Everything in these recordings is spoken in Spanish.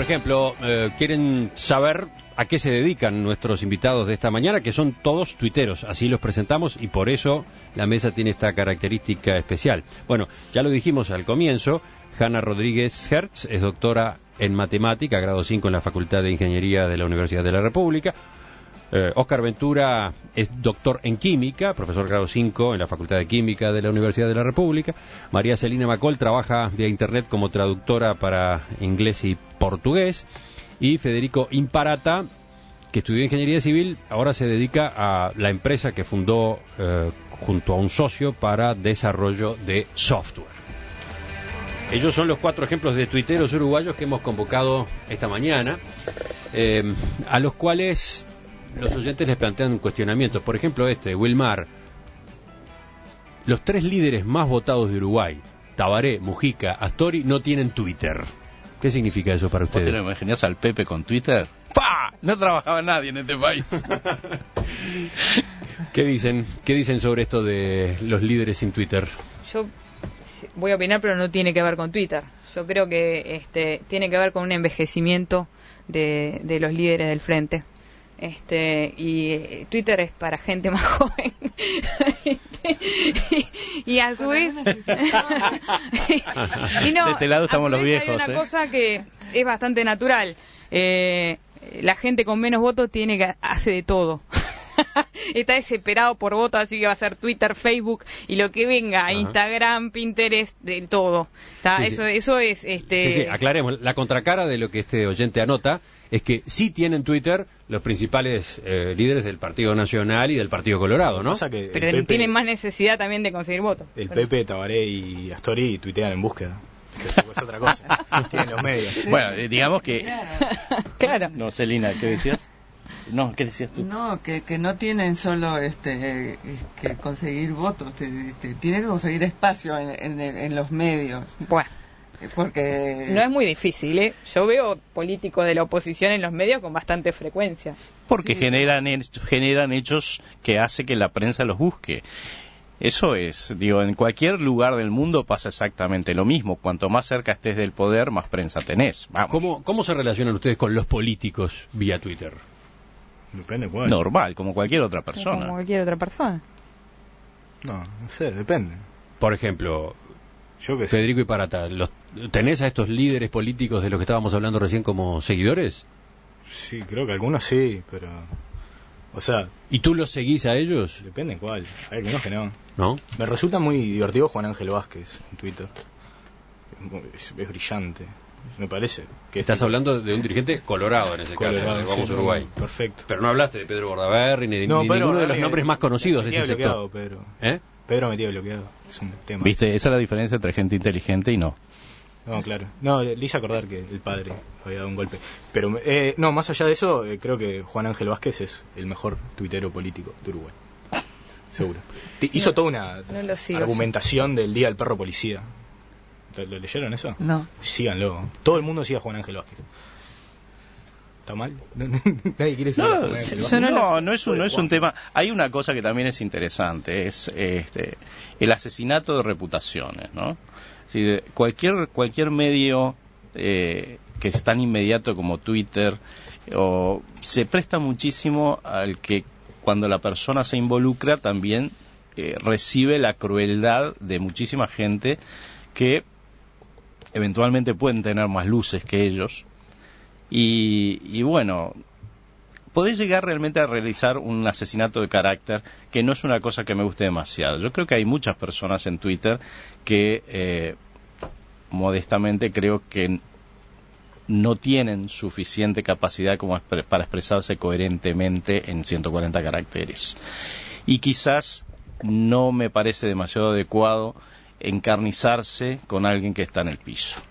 ejemplo, quieren saber a qué se dedican nuestros invitados de esta mañana, que son todos tuiteros, así los presentamos y por eso la mesa tiene esta característica especial. Bueno, ya lo dijimos al comienzo, Hanna Rodríguez Hertz es doctora en matemática, grado 5 en la Facultad de Ingeniería de la Universidad de la República. Oscar Ventura es doctor en química, profesor grado 5 en la Facultad de Química de la Universidad de la República. María Celina Macol trabaja vía internet como traductora para inglés y portugués. Y Federico Imparata, que estudió Ingeniería Civil, ahora se dedica a la empresa que fundó junto a un socio para desarrollo de software. Ellos son los 4 ejemplos de tuiteros uruguayos que hemos convocado esta mañana, a los cuales los oyentes les plantean cuestionamientos. Por ejemplo, Wilmar. Los 3 líderes más votados de Uruguay, Tabaré, Mujica, Astori, no tienen Twitter. ¿Qué significa eso para ustedes? ¿Vos te lo imaginás al Pepe con Twitter? ¡Pah! No trabajaba nadie en este país. ¿Qué dicen sobre esto de los líderes sin Twitter? Yo voy a opinar, pero no tiene que ver con Twitter. Yo creo que tiene que ver con un envejecimiento de los líderes del frente. Y Twitter es para gente más joven. y a su vez y no, de este lado estamos los viejos. Hay una cosa que es bastante natural. La gente con menos votos hace de todo. Está desesperado por votos, así que va a ser Twitter, Facebook y lo que venga. Ajá. Instagram, Pinterest, de todo. Sí, eso es Sí, aclaremos, la contracara de lo que este oyente anota es que sí tienen Twitter los principales líderes del Partido Nacional y del Partido Colorado, ¿no? Pero Pepe, tienen más necesidad también de conseguir votos. El Pepe, Tabaré y Astori tuitean en búsqueda. Que es otra cosa. Tienen los medios. Bueno, digamos que... Claro. No, Celina, ¿qué decías? No, ¿qué decías tú? No, que no tienen solo que conseguir votos, tienen que conseguir espacio en los medios. Bueno. Porque no es muy difícil, ¿eh? Yo veo políticos de la oposición en los medios con bastante frecuencia. Porque sí, generan hechos que hace que la prensa los busque. Eso es, en cualquier lugar del mundo pasa exactamente lo mismo. Cuanto más cerca estés del poder, más prensa tenés. Vamos. ¿Cómo se relacionan ustedes con los políticos vía Twitter? Depende cuál. Normal, como cualquier otra persona. Como cualquier otra persona. No sé, depende. Por ejemplo, Federico Imparata, ¿tenés a estos líderes políticos de los que estábamos hablando recién como seguidores? Sí, creo que algunos sí, pero... O sea... ¿Y tú los seguís a ellos? Depende cuál. Hay algunos que no. ¿No? Me resulta muy divertido Juan Ángel Vázquez en Twitter. Es brillante. Me parece. Estás hablando de un dirigente colorado en ese caso, de Vamos Uruguay. Perfecto. Pero no hablaste de Pedro Bordaberry ni de ninguno de los nombres más conocidos de ese sector. Pedro. ¿Eh? Pedro me tiene bloqueado. Es un tema. ¿Viste? Esa es la diferencia entre gente inteligente y no. No, claro. No, le hice acordar que el padre había dado un golpe. Pero, no, más allá de eso, creo que Juan Ángel Vázquez es el mejor tuitero político de Uruguay. Seguro. Hizo toda una argumentación del Día del Perro Policía. ¿Lo leyeron eso? No. Síganlo. Todo el mundo sigue a Juan Ángel Vázquez. ¿Está mal? Nadie quiere seguir a Juan Ángel Vázquez. No es un tema. Hay una cosa que también es interesante, es el asesinato de reputaciones, ¿no? Si cualquier medio que es tan inmediato como Twitter se presta muchísimo al que cuando la persona se involucra también recibe la crueldad de muchísima gente que eventualmente pueden tener más luces que ellos y bueno, podés llegar realmente a realizar un asesinato de carácter que no es una cosa que me guste demasiado. Yo creo que hay muchas personas en Twitter que modestamente creo que no tienen suficiente capacidad como para expresarse coherentemente en 140 caracteres y quizás no me parece demasiado adecuado encarnizarse con alguien que está en el piso.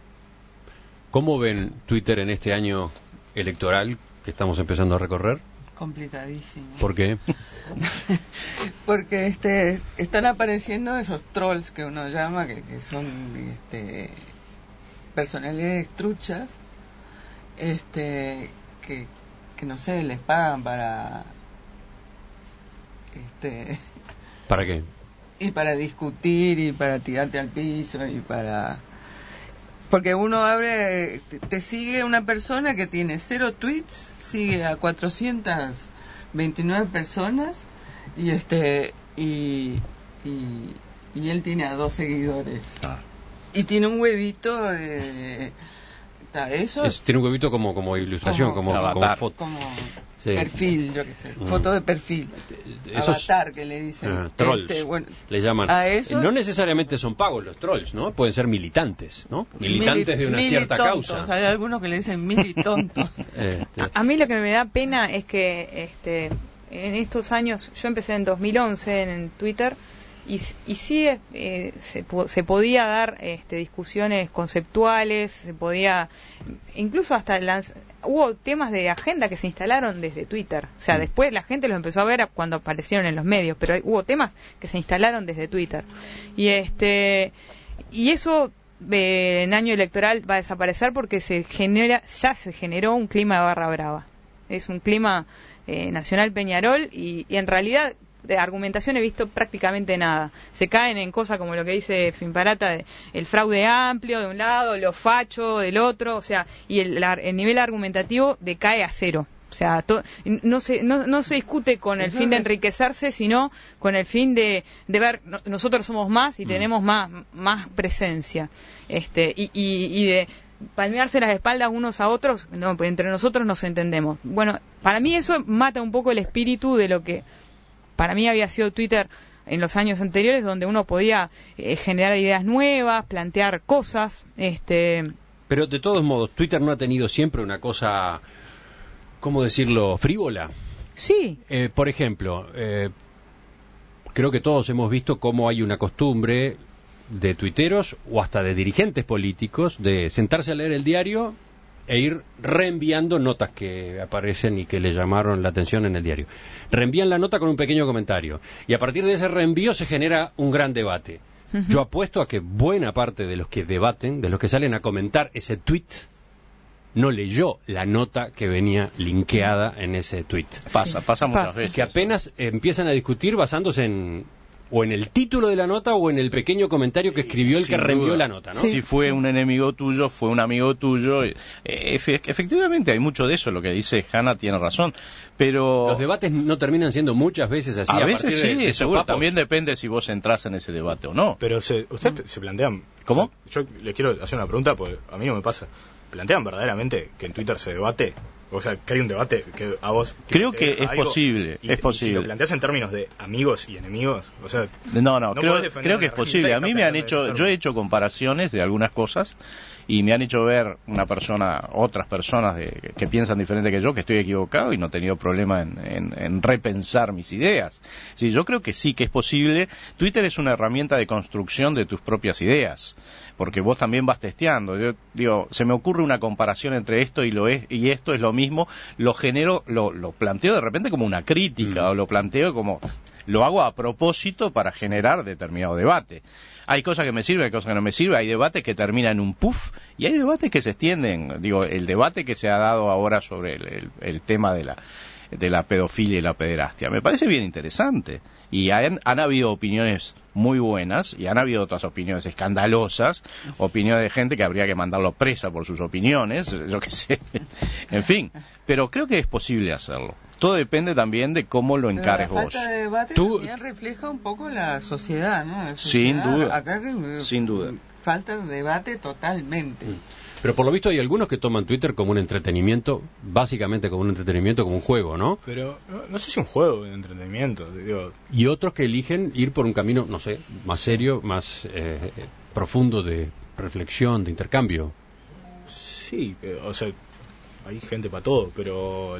¿Cómo ven Twitter en este año electoral que estamos empezando a recorrer? Complicadísimo. ¿Por qué? Porque están apareciendo esos trolls que uno llama, que son personalidades truchas, que no sé, les pagan para ¿Para qué? Y para discutir y para tirarte al piso y para... Porque uno abre, te sigue una persona que tiene 0 tweets, sigue a 429 personas y y él tiene a 2 seguidores. Y tiene un huevito tiene un huevito como ilustración, como foto. Como Sí. perfil, yo qué sé, foto de perfil. Avatar, que le dicen. Trolls, le llaman. A eso, no necesariamente son pagos los trolls, ¿no? Pueden militantes, ¿no? Militantes de una cierta causa. Hay algunos que le dicen militontos. A mí lo que me da pena es que en estos años, yo empecé en 2011 en Twitter, y sí se podía dar discusiones conceptuales, se podía, incluso hasta hubo temas de agenda que se instalaron desde Twitter. O sea, después la gente los empezó a ver cuando aparecieron en los medios, pero hubo temas que se instalaron desde Twitter. Y eso en año electoral va a desaparecer porque ya se generó un clima de barra brava. Es un clima nacional Peñarol y en realidad de argumentación he visto prácticamente nada. Se caen en cosas como lo que dice Finparata, el fraude amplio de un lado, lo facho del otro, o sea, y el nivel argumentativo decae a cero. O sea, no se discute con el fin de enriquecerse, sino con el fin de ver, nosotros somos más y tenemos más presencia. Y de palmearse las espaldas unos a otros, no, pues entre nosotros nos entendemos. Bueno, para mí eso mata un poco el espíritu de lo que para mí había sido Twitter en los años anteriores, donde uno podía generar ideas nuevas, plantear cosas. Pero de todos modos, Twitter no ha tenido siempre una cosa, ¿cómo decirlo?, frívola. Sí. Por ejemplo, creo que todos hemos visto cómo hay una costumbre de tuiteros o hasta de dirigentes políticos de sentarse a leer el diario e ir reenviando notas que aparecen y que le llamaron la atención en el diario. Reenvían la nota con un pequeño comentario y a partir de ese reenvío se genera un gran debate. Yo apuesto a que buena parte de los que debaten, de los que salen a comentar ese tweet, no leyó la nota que venía linkeada en ese tweet. Pasa muchas veces. Que apenas empiezan a discutir basándose en el título de la nota o en el pequeño comentario que escribió el que reenvió la nota, ¿no? Si fue un enemigo tuyo, fue un amigo tuyo. Efectivamente, hay mucho de eso. Lo que dice Hanna tiene razón. Pero los debates no terminan siendo muchas veces así. A veces partir de seguro. También depende si vos entras en ese debate o no. Pero ustedes se plantean... ¿Cómo? O sea, yo les quiero hacer una pregunta, porque a mí no me pasa. ¿Plantean verdaderamente que en Twitter se debate? O sea, que hay un debate que a vos... Creo que es posible, y si lo planteas en términos de amigos y enemigos, o sea... No, creo que es posible. A mí yo he hecho comparaciones de algunas cosas y me han hecho ver otras personas que piensan diferente que yo, que estoy equivocado y no he tenido problema en repensar mis ideas. Sí, yo creo que sí que es posible. Twitter es una herramienta de construcción de tus propias ideas, porque vos también vas testeando. Yo digo, se me ocurre una comparación entre esto y esto es lo mismo, lo planteo de repente como una crítica, o lo planteo como, lo hago a propósito para generar determinado debate. Hay cosas que me sirven, hay cosas que no me sirven, hay debates que terminan en un puff, y hay debates que se extienden. Digo, el debate que se ha dado ahora sobre el tema de la pedofilia y la pederastia, me parece bien interesante. Y han habido opiniones muy buenas y han habido otras opiniones escandalosas, opiniones de gente que habría que mandarlo presa por sus opiniones, yo qué sé, en fin, pero creo que es posible hacerlo. Todo depende también de cómo lo encares vos. La falta de debate también refleja un poco la sociedad, ¿no? Sin duda, sin duda. Falta de debate totalmente. Pero por lo visto hay algunos que toman Twitter como un entretenimiento, básicamente como un entretenimiento, como un juego, ¿no? Pero no sé si un juego de entretenimiento, digo. Y otros que eligen ir por un camino, no sé, más serio, más profundo de reflexión, de intercambio. Sí, o sea, hay gente para todo, pero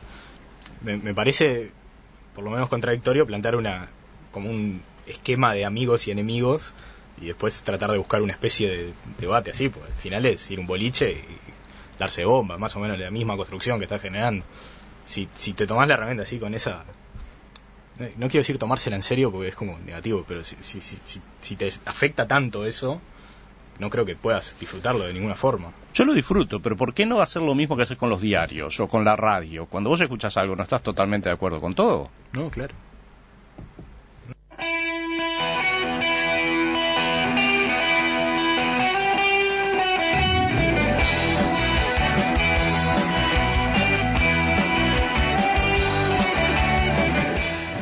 me parece, por lo menos contradictorio, plantear como un esquema de amigos y enemigos y después tratar de buscar una especie de debate así, pues al final es ir a un boliche y darse bomba, más o menos la misma construcción que estás generando. Si te tomás la herramienta así con esa... No quiero decir tomársela en serio porque es como negativo, pero si te afecta tanto eso, no creo que puedas disfrutarlo de ninguna forma. Yo lo disfruto, pero ¿por qué no hacer lo mismo que haces con los diarios o con la radio? Cuando vos escuchas algo, ¿no estás totalmente de acuerdo con todo? No, claro.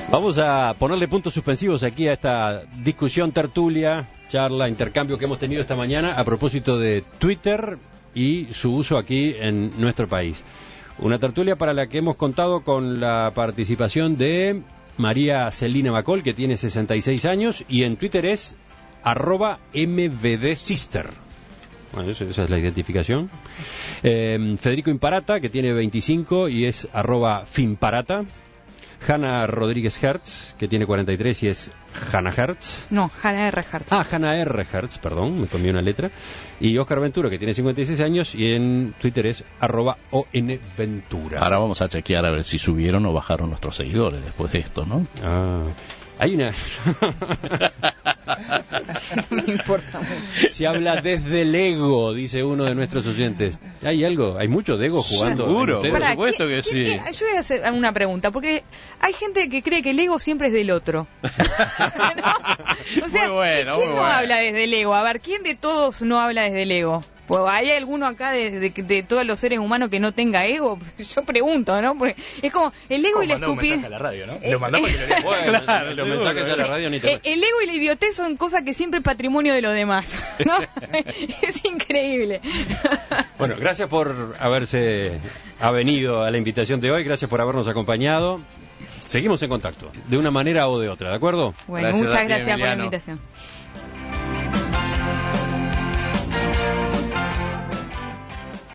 Vamos a ponerle puntos suspensivos aquí a esta discusión, tertulia, charla, intercambio que hemos tenido esta mañana a propósito de Twitter y su uso aquí en nuestro país. Una tertulia para la que hemos contado con la participación de María Celina Macol, que tiene 66 años y en Twitter es @mbdsister. Bueno, esa es la identificación. Federico Imparata, que tiene 25 y es @finparata. Hanna Rodríguez Hertz, que tiene 43 y es Hanna Hertz. No, Hanna R. Hertz. Hanna R. Hertz, perdón, me comí una letra. Y Oscar Ventura, que tiene 56 años y en Twitter es @onventura. Ahora vamos a chequear a ver si subieron o bajaron nuestros seguidores después de esto, ¿no? Hay una... No me importa mucho. Se habla desde el ego, dice uno de nuestros oyentes. ¿Hay algo? ¿Hay mucho de ego jugando? Seguro, en por ustedes? supuesto que sí. Yo voy a hacer una pregunta, porque hay gente que cree que el ego siempre es del otro. ¿No? O sea, Muy bueno, ¿quién muy no bueno. habla desde el ego? A ver, ¿quién de todos no habla desde el ego? Pues, ¿hay alguno acá de todos los seres humanos que no tenga ego? Yo pregunto, ¿no? Porque es como el ego y la Mandá un estupidez. mensaje a la radio, ¿no? Lo mandá para que lo diga. Bueno, Claro, los seguro. mensajes a la radio ni te... El ego y la idiotez son cosas que siempre es patrimonio de los demás, ¿no? Es increíble. Bueno, gracias por haberse venido a la invitación de hoy, gracias por habernos acompañado. Seguimos en contacto, de una manera o de otra, ¿de acuerdo? Bueno, Gracias muchas a ti, gracias por la Emiliano. invitación.